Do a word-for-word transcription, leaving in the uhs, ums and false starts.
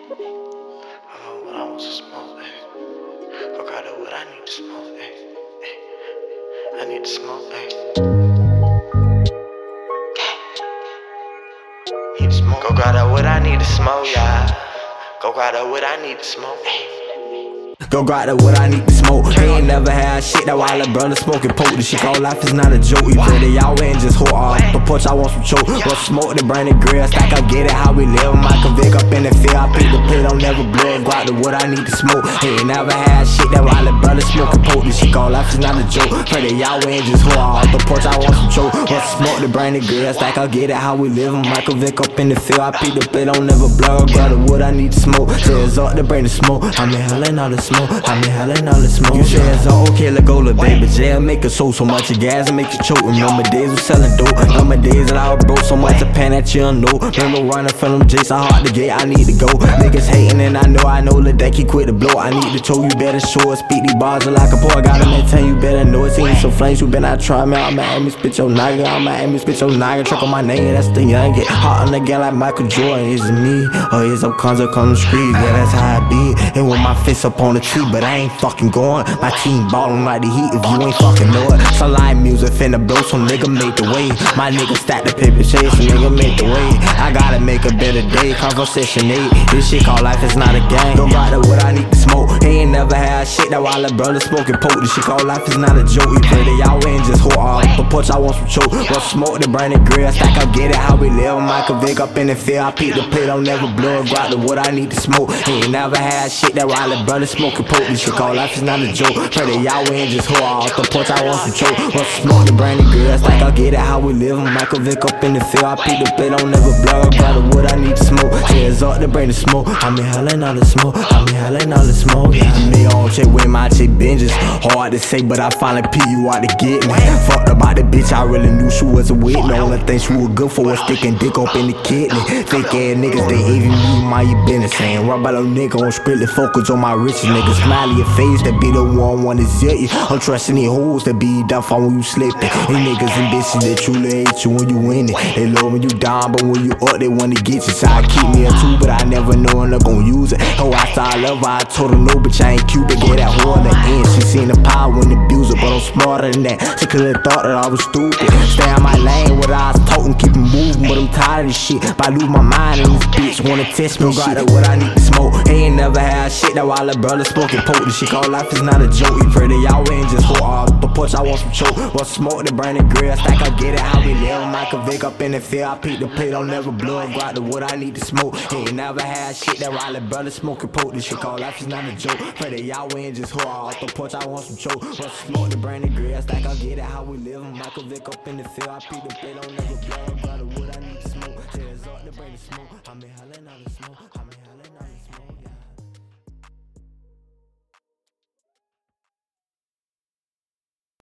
Oh, what I want to smoke, ayy. Go grab that what I need to smoke, ayy. I need to smoke, ayy. Need to smoke. Go grab that what I need to smoke, yeah. Go grab that what I need to smoke, ayy. Go grab that what I need to smoke. They ain't never had shit, that why the brother smoking poke. This shit called life is not a joke. You play the y'all and just hold off the punch, I want some choke. Want smoke, the burn the grill, stack up, get it how we live. Michael Vick up in the field, I pick the plate, don't never blow. Grab the what I need to smoke. They ain't never had shit, that why the brother smoking poke. This shit called life is not a joke. Play the y'all and just hold off the punch, I want some choke. Want smoke, the burn the grill, stack up, get it how we live. Michael Vick up in the field, I pick the plate, don't never blow. Grab the what I need to smoke. Says up, the brain the smoke. I'm inhaling all the smoke. I'm inhaling all the smoke. You say it's all okay, let go, little baby. Jail make a soul so much of gas and make you choke. Remember days of selling dope. Remember days that I was broke so much of pan that you don't know. Remember running from them Jason hard to get, I need to go. Niggas hating and I know, I know, let that keep quit to blow. I need to show you better show it. Speak these bars like a boy. Gotta maintain, you better know it. Seen some flames, you been out try me. I'm at me, spit your noggin. I'm at me, spit your noggin. Truck on my name, that's the young. Get hot on the gal like Michael Jordan. Is it me? Or is it Conzo come the street? Yeah, that's how I be. And with my fist up on the tree, but I ain't fucking going. My team ballin' like the heat if you ain't fucking know it. Some live music finna blow, some nigga make the way. My nigga stack the paper chase, some nigga make the way. I gotta make a better day, conversation eight. This shit called life is not a game. Don't got the what I need to smoke. He ain't never had shit, that why the brother smoking poke. This shit called life is not a joke. You play the y'all and just hold off the punch, I want some choke. Want smoke, the burn the grill, stack up, get it how we live. Michael Vick up in the field, I pick the plate, don't never blow. Got the what I need to smoke. He ain't never had shit, that why the brother smoking poke. This shit called life is not a joke. Play the y'all and just hold off the punch, I want some choke. Want smoke, the burn the grill, stack up, get it how we live. Michael Vick up in the field, I pick the plate, don't never blow. Got the what I need to smoke. Says up, the brain the smoke. I'm inhaling all the smoke. I'm inhaling all the smoke. Yeah, me on check with my chick binges. Hard to say, but I finally P you out to get me. Fucked about the bitch, I really knew she was a wit. The only thing she was good for was sticking dick up in the kidney. Fake ass niggas, they even me my you business. Saying rub out a nigga on strictly focus on my riches. Nigga smile your face, that be the one wanna zit you. I'm trusting these hoes that be down for when you slippin'. These niggas and bitches that truly hate you when you win it. They love when you down, but when you up, they wanna get you. So I keep me a two, but I never know I'm not gon' use it. Oh, I thought I love her, I told her no, bitch, I ain't cute, but get that whore in the end. She seen the power when abuse it, but I'm smarter than that. She could've thought that I was stupid. Stay in my lane, what I was talking, keep it moving, but I'm tired of this shit. But I lose my mind and this bitch wanna test me. Got that what I need to smoke. He ain't never had shit, that why the brother smoking poke. This shit called life is not a joke. You pray that y'all ain't just hold off the punch, I want some choke. Want smoke, the burn the grill, stack up, get it how we live. Michael Vick up in the field, I pick the plate, don't never blow. Got the what I need to smoke. He ain't never had shit, that why the brother smoking poke. This shit called life is not a joke. Pray that y'all ain't just hold off the punch, I want some choke. Want smoke, the burn the grill, stack up, get it how we live. Michael Vick up in the field, I pick the plate, don't never blow. Got the what I need to smoke. Tears up, the brain the smoke. I'm inhaling all the smoke. I'm inhaling